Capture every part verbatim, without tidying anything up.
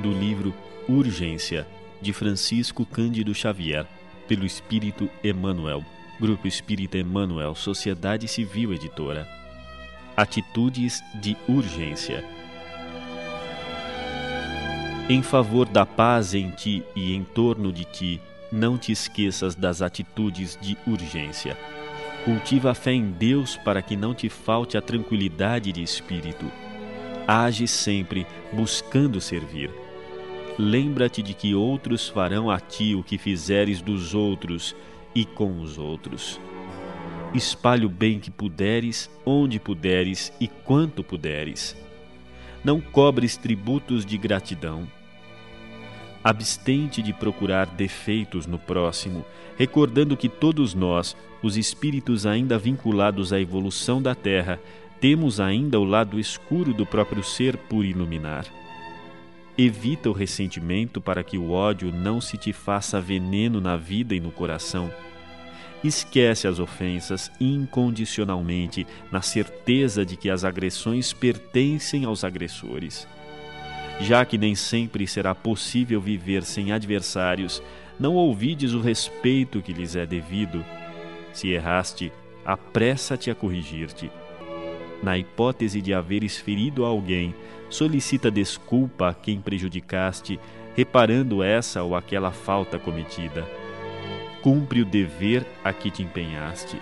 do livro Urgência, de Francisco Cândido Xavier, pelo Espírito Emmanuel, Grupo Espírita Emmanuel, Sociedade Civil Editora. Atitudes de urgência. Em favor da paz em ti e em torno de ti, não te esqueças das atitudes de urgência. Cultiva a fé em Deus para que não te falte a tranquilidade de espírito. Age sempre buscando servir. Lembra-te de que outros farão a ti o que fizeres dos outros e com os outros. Espalhe o bem que puderes, onde puderes e quanto puderes. Não cobres tributos de gratidão. Abstente de procurar defeitos no próximo, recordando que todos nós, os espíritos ainda vinculados à evolução da Terra, temos ainda o lado escuro do próprio ser por iluminar. Evita o ressentimento para que o ódio não se te faça veneno na vida e no coração. Esquece as ofensas incondicionalmente, na certeza de que as agressões pertencem aos agressores. Já que nem sempre será possível viver sem adversários, não ouvides o respeito que lhes é devido. Se erraste, apressa-te a corrigir-te. Na hipótese de haveres ferido alguém, solicita desculpa a quem prejudicaste, reparando essa ou aquela falta cometida. Cumpre o dever a que te empenhaste.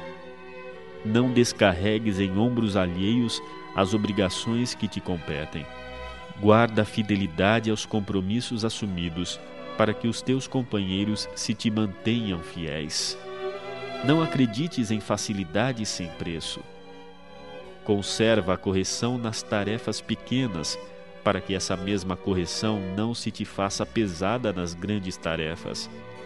Não descarregues em ombros alheios as obrigações que te competem. Guarda a fidelidade aos compromissos assumidos, para que os teus companheiros se te mantenham fiéis. Não acredites em facilidade sem preço. Conserva a correção nas tarefas pequenas, para que essa mesma correção não se te faça pesada nas grandes tarefas.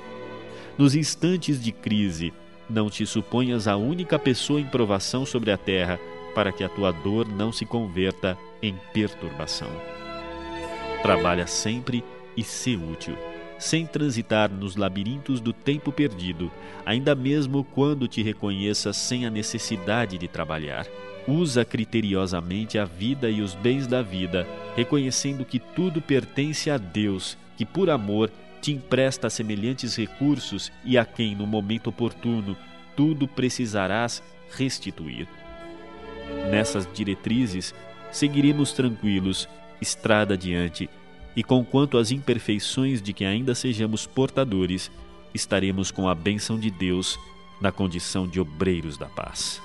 Nos instantes de crise, não te suponhas a única pessoa em provação sobre a terra, para que a tua dor não se converta em perturbação. Trabalha sempre e sê útil, sem transitar nos labirintos do tempo perdido, ainda mesmo quando te reconheças sem a necessidade de trabalhar. Usa criteriosamente a vida e os bens da vida, reconhecendo que tudo pertence a Deus, que por amor te empresta semelhantes recursos e a quem, no momento oportuno, tudo precisarás restituir. Nessas diretrizes, seguiremos tranquilos, estrada adiante, e conquanto as imperfeições de que ainda sejamos portadores, estaremos com a bênção de Deus na condição de obreiros da paz.